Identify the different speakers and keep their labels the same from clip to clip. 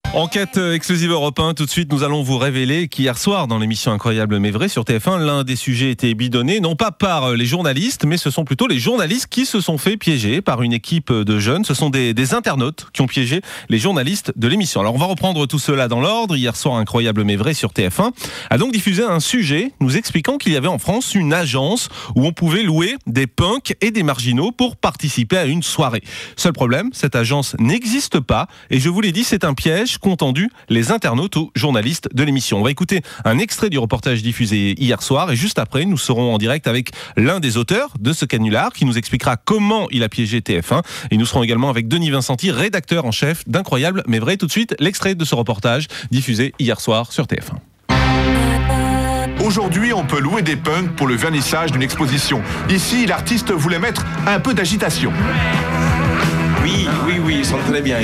Speaker 1: Enquête exclusive Europe 1, tout de suite nous allons vous révéler qu'hier soir dans l'émission Incroyable mais vrai sur TF1, l'un des sujets était bidonné, non pas par les journalistes, mais ce sont plutôt les journalistes qui se sont fait piéger par une équipe de jeunes. Ce sont des internautes qui ont piégé les journalistes de l'émission. Alors on va reprendre tout cela dans l'ordre. Hier soir, Incroyable mais vrai sur TF1 a donc diffusé un sujet nous expliquant qu'il y avait en France une agence où on pouvait louer des punks et des marginaux pour participer à une soirée. Seul problème, cette agence n'existe pas et je vous l'ai dit, c'est un piège qu'ont tendu les internautes aux journalistes de l'émission. On va écouter un extrait du reportage diffusé hier soir et juste après, nous serons en direct avec l'un des auteurs de ce canular qui nous expliquera comment il a piégé TF1 et nous serons également avec Denis Vincenti, rédacteur en chef d'Incroyable mais vrai. Tout de suite, l'extrait de ce reportage diffusé hier soir sur TF1.
Speaker 2: Aujourd'hui, on peut louer des punks pour le vernissage d'une exposition. Ici, l'artiste voulait mettre un peu d'agitation.
Speaker 3: Oui, ils sont très bien.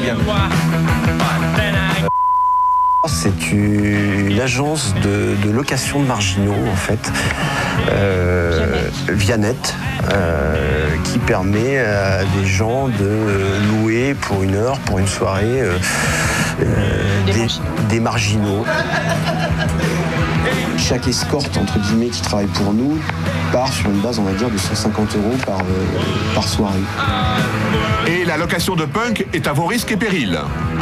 Speaker 4: C'est une agence de location de marginaux, en fait, Vianette, qui permet à des gens de louer pour une heure, pour une soirée, des marginaux.
Speaker 5: Chaque escorte, entre guillemets, qui travaille pour nous, part sur une base, on va dire, de 150 € par soirée.
Speaker 2: Et la location de punk est à vos risques et périls.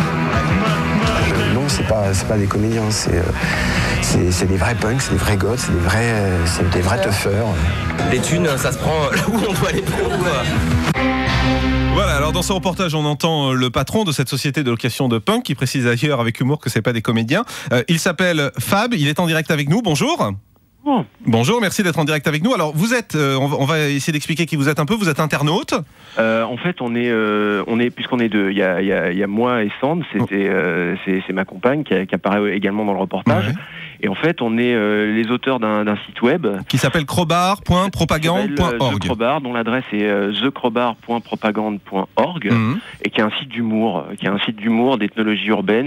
Speaker 4: Non, c'est pas des comédiens, c'est des vrais punks, c'est des vrais goths, c'est des vrais toughers.
Speaker 3: Les thunes, ça se prend là où on doit les prendre.
Speaker 1: Voilà, alors dans ce reportage, on entend le patron de cette société de location de punk qui précise d'ailleurs avec humour que c'est pas des comédiens. Il s'appelle Fab, il est en direct avec nous. Bonjour. Bonjour, merci d'être en direct avec nous. Alors vous êtes, on va essayer d'expliquer qui vous êtes un peu. Vous êtes internaute.
Speaker 6: En fait, on est puisqu'on est deux. Il y a moi et Sand. C'est ma compagne qui apparaît également dans le reportage. Ouais. Et en fait, on est les auteurs d'un site web
Speaker 1: qui s'appelle crowbar.propagande.org.
Speaker 6: The Crowbar, dont l'adresse est thecrowbar.propagande.org et qui est un site d'humour, d'ethnologie urbaine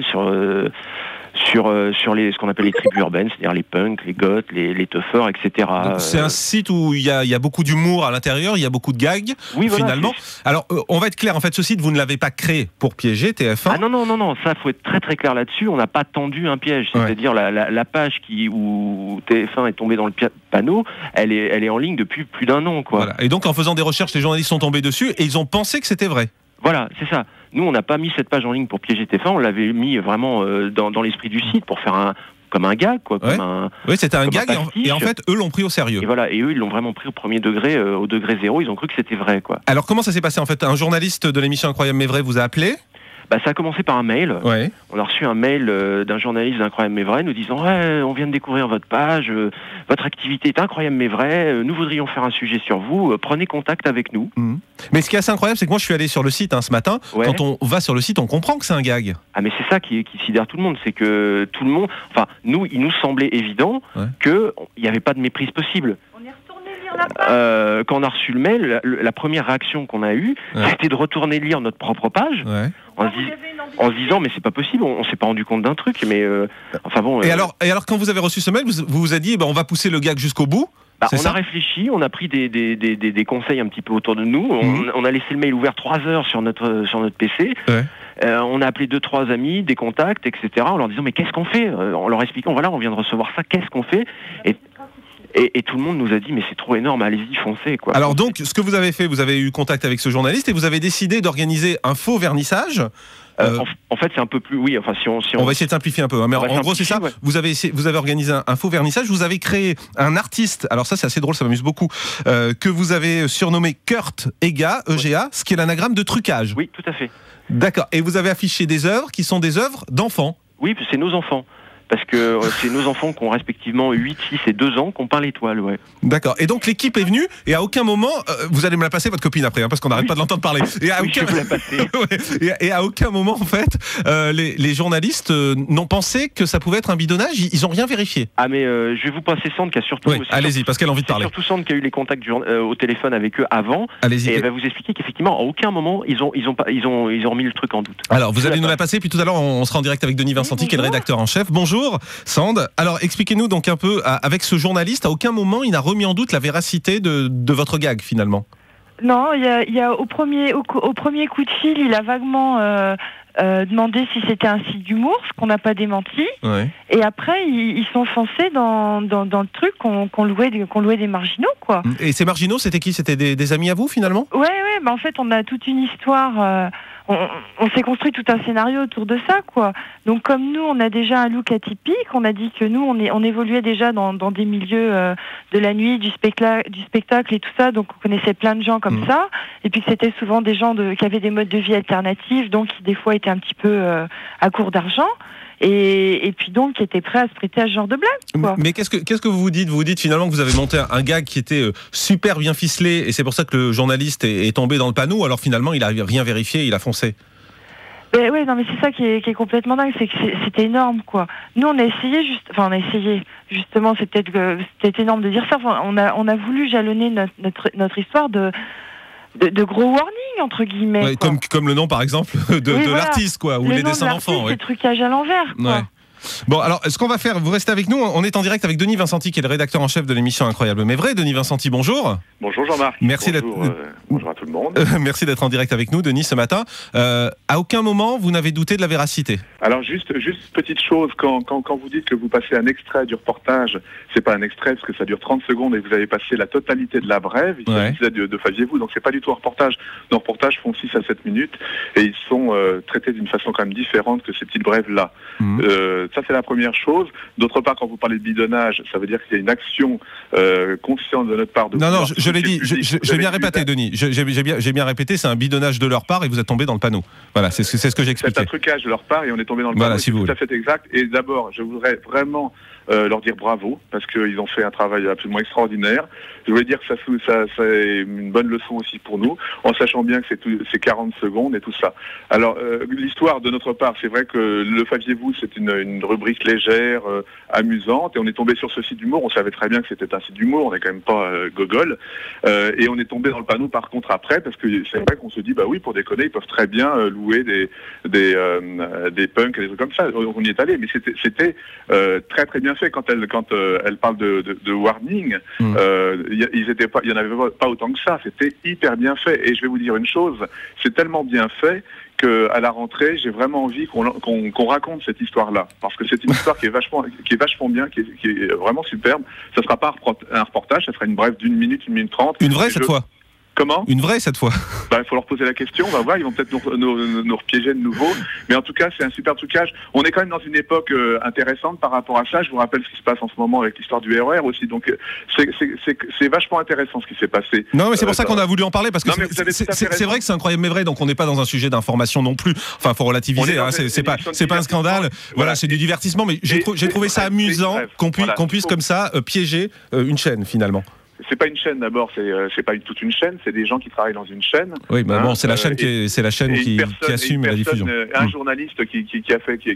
Speaker 6: sur ce qu'on appelle les tribus urbaines, c'est-à-dire les punks, les goths, les toughers, etc.
Speaker 1: Donc, c'est un site où il y a beaucoup d'humour à l'intérieur, il y a beaucoup de gags, finalement. Alors, on va être clair, en fait, ce site, vous ne l'avez pas créé pour piéger TF1.
Speaker 6: Ah non, ça, faut être très très clair là-dessus, on n'a pas tendu un piège, c'est-à-dire la page où TF1 est tombé dans le panneau, elle est en ligne depuis plus d'1 an, quoi.
Speaker 1: Voilà. Et donc, en faisant des recherches, les journalistes sont tombés dessus et ils ont pensé que c'était vrai.
Speaker 6: Voilà, c'est ça. Nous, on n'a pas mis cette page en ligne pour piéger TF1, on l'avait mis vraiment dans l'esprit du site pour faire comme un gag, quoi.
Speaker 1: Oui, c'était un gag, et en fait, eux l'ont pris au sérieux.
Speaker 6: Et voilà, et eux, ils l'ont vraiment pris au premier degré, au degré zéro, ils ont cru que c'était vrai, quoi.
Speaker 1: Alors, comment ça s'est passé, en fait? Un journaliste de l'émission Incroyable mais vrai vous a appelé?
Speaker 6: Ça a commencé par un mail. Ouais. On a reçu un mail d'un journaliste d'Incroyable mais vrai nous disant on vient de découvrir votre page, votre activité est incroyable mais vrai, nous voudrions faire un sujet sur vous, prenez contact avec nous.
Speaker 1: Mais ce qui est assez incroyable, c'est que moi je suis allé sur le site ce matin. Ouais. Quand on va sur le site, on comprend que c'est un gag.
Speaker 6: Ah mais c'est ça qui sidère tout le monde, c'est que tout le monde, enfin nous, il nous semblait évident qu'il n'y avait pas de méprise possible. Quand on a reçu le mail, la première réaction qu'on a eue, c'était de retourner lire notre propre page, en se disant mais c'est pas possible, on s'est pas rendu compte d'un truc, mais enfin bon.
Speaker 1: Et alors quand vous avez reçu ce mail, vous vous avez dit on va pousser le gag jusqu'au bout.
Speaker 6: On a réfléchi, on a pris des conseils un petit peu autour de nous. On a laissé le mail ouvert 3 heures sur notre PC. Ouais. On a appelé 2-3 amis, des contacts, etc. En leur disant mais qu'est-ce qu'on fait, en leur expliquant voilà on vient de recevoir ça, qu'est-ce qu'on fait. Et tout le monde nous a dit mais c'est trop énorme, allez-y, foncez, quoi.
Speaker 1: Alors donc ce que vous avez fait, vous avez eu contact avec ce journaliste et vous avez décidé d'organiser un faux vernissage.
Speaker 6: En fait c'est un peu plus, oui, enfin si on
Speaker 1: va essayer de simplifier un peu, mais en gros c'est ça. Ouais. Vous avez organisé un faux vernissage, vous avez créé un artiste, alors ça c'est assez drôle, ça m'amuse beaucoup, que vous avez surnommé Kurt Ega, EGA, ce qui est l'anagramme de trucage.
Speaker 6: Oui, tout à fait.
Speaker 1: D'accord, et vous avez affiché des œuvres qui sont des œuvres d'enfants.
Speaker 6: Oui, c'est nos enfants. Parce que c'est nos enfants qui ont respectivement 8, 6 et 2 ans qui ont peint l'étoile, ouais.
Speaker 1: D'accord. Et donc l'équipe est venue et à aucun moment, vous allez me la passer votre copine après, parce qu'on n'arrête pas de l'entendre parler. Et à
Speaker 6: je vais la passer.
Speaker 1: et à aucun moment en fait, les journalistes n'ont pensé que ça pouvait être un bidonnage. Ils ont rien vérifié.
Speaker 6: Ah mais je vais vous passer Sand qui a surtout.
Speaker 1: Oui, allez-y, parce qu'elle a envie de parler.
Speaker 6: Surtout Sand qui a eu les contacts au téléphone avec eux avant.
Speaker 1: Allez-y.
Speaker 6: Et elle va vous expliquer qu'effectivement à aucun moment ils ont remis le truc en doute.
Speaker 1: Alors vous allez nous la passer, puis tout à l'heure on sera en direct avec Denis Vincenti qui est le rédacteur en chef. Bonjour Sand. Alors expliquez-nous donc un peu, avec ce journaliste, à aucun moment il n'a remis en doute la véracité de votre gag finalement.
Speaker 7: Non, il y a au premier coup de fil, il a vaguement demandé si c'était un site d'humour, ce qu'on n'a pas démenti.
Speaker 1: Ouais.
Speaker 7: Et après, ils sont foncés dans le truc qu'on louait des marginaux, quoi.
Speaker 1: Et ces marginaux, c'était qui? C'était des amis à vous, finalement?
Speaker 7: Ouais, bah en fait, on a toute une histoire. On s'est construit tout un scénario autour de ça, quoi. Donc, comme nous, on a déjà un look atypique, on a dit que nous, on évoluait déjà dans des milieux de la nuit, du spectacle et tout ça. Donc, on connaissait plein de gens comme ça. Et puis, que c'était souvent des gens qui avaient des modes de vie alternatifs, donc qui, des fois, étaient un petit peu à court d'argent. Et puis donc qui était prêt à se prêter à ce genre de blague, quoi.
Speaker 1: Mais qu'est-ce que vous vous dites? Vous vous dites finalement que vous avez monté un gag qui était super bien ficelé et c'est pour ça que le journaliste est tombé dans le panneau, alors finalement il a rien vérifié, il a foncé.
Speaker 7: Ben ouais, non mais c'est ça qui est complètement dingue, c'est que c'était énorme, quoi. Nous on a essayé justement, c'est peut-être énorme de dire ça. Enfin, on a voulu jalonner notre histoire de gros warning entre guillemets,
Speaker 1: ouais, comme le nom par exemple de l'artiste, quoi, ou les dessins d'enfants,
Speaker 7: ouais. C'est trucage à l'envers, quoi.
Speaker 1: Ouais. Bon, alors, ce qu'on va faire, vous restez avec nous, on est en direct avec Denis Vincenti, qui est le rédacteur en chef de l'émission Incroyable mais vrai. Denis Vincenti, bonjour.
Speaker 8: Bonjour Jean-Marc.
Speaker 1: Merci
Speaker 8: bonjour à tout le monde.
Speaker 1: Merci d'être en direct avec nous, Denis, ce matin. À aucun moment, vous n'avez douté de la véracité?
Speaker 8: Alors, juste petite chose, quand vous dites que vous passez un extrait du reportage, c'est pas un extrait parce que ça dure 30 secondes et vous avez passé la totalité de la brève, il s'agissait de Faviez-vous, donc c'est pas du tout un reportage. Nos reportages font 6 à 7 minutes et ils sont traités d'une façon quand même différente que ces petites brèves-là. Ça, c'est la première chose. D'autre part, quand vous parlez de bidonnage, ça veut dire qu'il y a une action consciente de notre part.
Speaker 1: Non, je l'ai dit, j'ai bien répété, Denis. J'ai bien répété, c'est un bidonnage de leur part et vous êtes tombé dans le panneau. Voilà, c'est ce que j'expliquais.
Speaker 8: C'est un trucage de leur part et on est tombé dans le panneau.
Speaker 1: Voilà, si vous voulez.
Speaker 8: Tout à fait exact. Et d'abord, je voudrais vraiment leur dire bravo parce qu'ils ont fait un travail absolument extraordinaire. Je voulais dire que ça c'est une bonne leçon aussi pour nous, en sachant bien que c'est 40 secondes et tout ça. Alors, l'histoire de notre part, c'est vrai que le Faviez-vous, c'est une rubrique légère, amusante, et on est tombé sur ce site d'humour. On savait très bien que c'était un site d'humour, on n'est quand même pas gogol, et on est tombé dans le panneau par contre après, parce que c'est vrai qu'on se dit, bah oui, pour déconner, ils peuvent très bien louer des punks et des trucs comme ça. On y est allé, mais c'était très très bien fait. Quand elle parle de warning, il y en avait pas autant que ça. C'était hyper bien fait. Et je vais vous dire une chose, c'est tellement bien fait qu'à la rentrée, j'ai vraiment envie qu'on raconte cette histoire-là, parce que c'est une histoire qui est vachement bien, qui est vraiment superbe. Ça sera pas un reportage, ça sera une brève d'1 minute, 1 minute 30.
Speaker 1: Une vraie cette fois?
Speaker 8: Comment?
Speaker 1: Une vraie cette fois?
Speaker 8: Il faut leur poser la question, on va voir, ils vont peut-être nous repiéger de nouveau. Mais en tout cas, c'est un super trucage. On est quand même dans une époque intéressante par rapport à ça. Je vous rappelle ce qui se passe en ce moment avec l'histoire du RER aussi. Donc c'est vachement intéressant ce qui s'est passé.
Speaker 1: Non, mais c'est pour ça qu'on a voulu en parler, parce que c'est vrai que c'est incroyable mais vrai, donc on n'est pas dans un sujet d'information non plus. Enfin, faut relativiser, hein, c'est pas un scandale. Voilà, c'est du divertissement, mais j'ai trouvé ça amusant qu'on puisse comme ça piéger une chaîne finalement.
Speaker 8: C'est pas une chaîne d'abord, c'est pas toute une chaîne, c'est des gens qui travaillent dans une chaîne.
Speaker 1: Oui, mais bon, c'est la chaîne qui assume la diffusion.
Speaker 8: Un journaliste qui a fait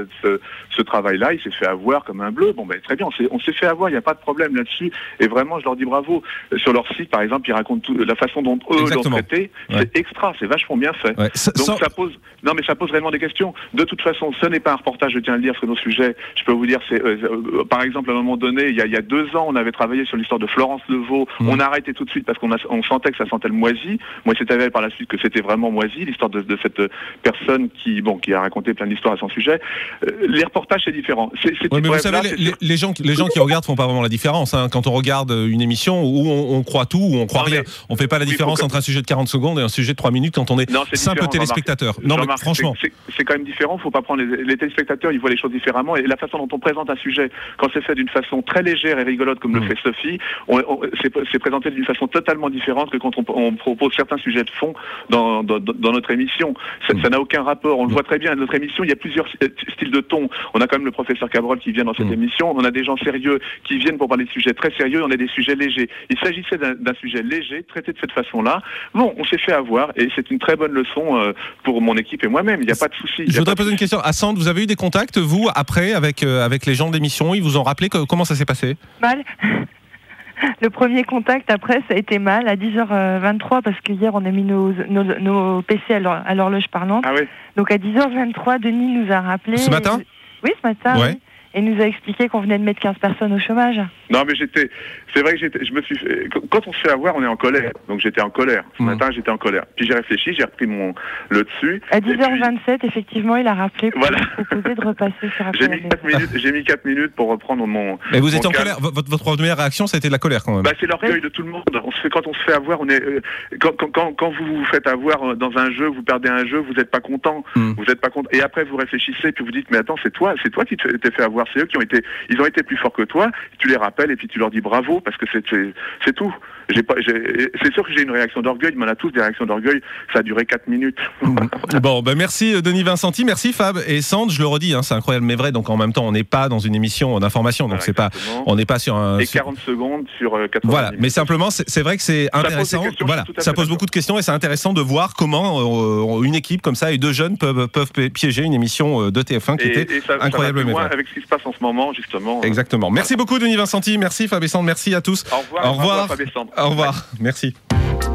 Speaker 8: ce travail-là, il s'est fait avoir comme un bleu. Bon, ben très bien, on s'est fait avoir, il n'y a pas de problème là-dessus. Et vraiment, je leur dis bravo. Sur leur site, par exemple, ils racontent la façon dont eux l'ont traité. C'est extra, c'est vachement bien fait.
Speaker 1: Ouais.
Speaker 8: Donc ça pose réellement des questions. De toute façon, ce n'est pas un reportage, je tiens à le dire, parce que nos sujets, je peux vous dire, c'est par exemple, à un moment donné, il y a 2 ans, on avait travaillé sur l'histoire de Florence Levaux. On a arrêté tout de suite parce qu'on sentait que ça sentait le moisi. Moi, c'est avéré par la suite que c'était vraiment moisi, l'histoire de cette personne qui a raconté plein d'histoires à son sujet. Les reportages, c'est différent.
Speaker 1: Mais vous savez, les gens qui regardent font pas vraiment la différence. Hein. Quand on regarde une émission où on croit tout, où on croit rien, on fait pas la différence entre un sujet de 40 secondes et un sujet de 3 minutes quand on est simple téléspectateur. Non, mais franchement,
Speaker 8: c'est quand même différent. Faut pas prendre les téléspectateurs, ils voient les choses différemment, et la façon dont on présente un sujet, quand c'est fait d'une façon très légère et rigolote comme le fait Sophie, c'est présenté d'une façon totalement différente que quand on propose certains sujets de fond dans notre émission. Ça n'a aucun rapport. On le voit très bien. Notre émission, il y a plusieurs styles de ton. On a quand même le professeur Cabrol qui vient dans cette émission. On a des gens sérieux qui viennent pour parler de sujets très sérieux. On a des sujets légers. Il s'agissait d'un sujet léger, traité de cette façon-là. Bon, on s'est fait avoir, et c'est une très bonne leçon pour mon équipe et moi-même. Il n'y a pas de souci.
Speaker 1: Je voudrais poser une question. À Sand, vous avez eu des contacts, vous, après, avec les gens de l'émission? Ils vous ont rappelé comment ça s'est passé?
Speaker 7: Mal. Le premier contact après, ça a été mal à 10h23 parce que hier on a mis nos PC à l'horloge parlante.
Speaker 8: Ah oui.
Speaker 7: Donc à 10h23, Denis nous a rappelé.
Speaker 1: Ce matin?
Speaker 7: Oui, ce matin.
Speaker 1: Ouais.
Speaker 7: Oui. et nous a expliqué qu'on venait de mettre 15 personnes au chômage.
Speaker 8: Non, mais c'est vrai que je me suis fait, quand on se fait avoir, on est en colère. Donc j'étais en colère. Ce matin, j'étais en colère. Puis j'ai réfléchi, j'ai repris le dessus.
Speaker 7: À 10h27, effectivement, il a rappelé pour proposer de repasser sur un
Speaker 8: J'ai mis 4 minutes pour reprendre mon.
Speaker 1: Mais vous étiez en colère. Votre première réaction, ça a été de la colère quand même.
Speaker 8: Bah, c'est l'orgueil de tout le monde. Quand on se fait avoir, quand vous vous faites avoir dans un jeu, vous perdez un jeu, vous n'êtes pas content. Vous êtes pas content. Et après, vous réfléchissez, puis vous dites, mais attends, c'est toi qui t'es fait avoir. C'est eux ils ont été plus forts que toi. Tu les rappelles et puis tu leur dis bravo parce que c'est tout. C'est sûr que j'ai une réaction d'orgueil, mais on a tous des réactions d'orgueil. Ça a duré 4 minutes.
Speaker 1: Bon, merci Denis Vincenti, merci Fab et Sandre. Je le redis, c'est incroyable mais vrai. Donc en même temps, on n'est pas dans une émission d'information, donc on n'est pas sur un.
Speaker 8: Et 40 secondes sur 80
Speaker 1: Voilà,
Speaker 8: minutes.
Speaker 1: mais simplement, c'est vrai que c'est intéressant. Voilà, ça pose beaucoup de questions et c'est intéressant de voir comment une équipe comme ça et 2 jeunes peuvent piéger une émission de TF1 qui était incroyable mais vrai.
Speaker 8: Avec ce qui se passe en ce moment, justement.
Speaker 1: Exactement. Merci beaucoup Denis Vincenti, merci Fab et Sandre, merci à tous.
Speaker 8: Au revoir.
Speaker 1: Au revoir. Merci.